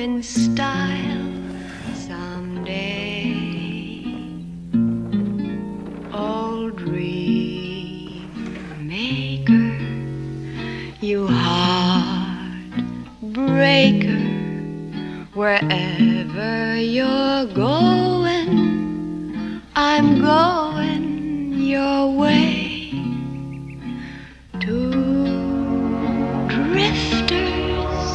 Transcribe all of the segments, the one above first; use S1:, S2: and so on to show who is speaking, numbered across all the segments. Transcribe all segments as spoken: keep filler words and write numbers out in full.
S1: in style someday. Old dream maker, you heartbreaker, wherever you're going, I'm going your way. Two drifters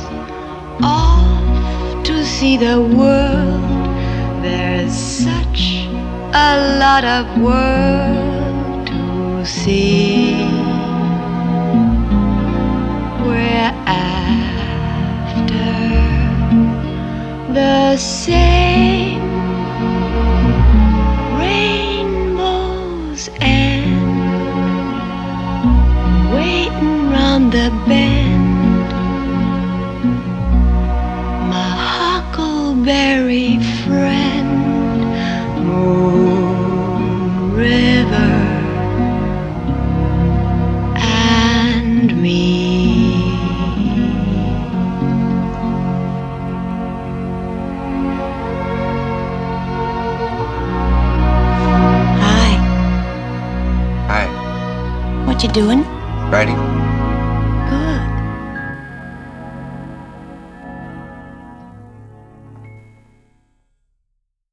S1: off to see the world. There's such a lot of world to see. We're after the same rainbows and waiting round the bend, my huckleberry friend, Moon River and me.
S2: Hi.
S3: What you doing?
S2: Writing.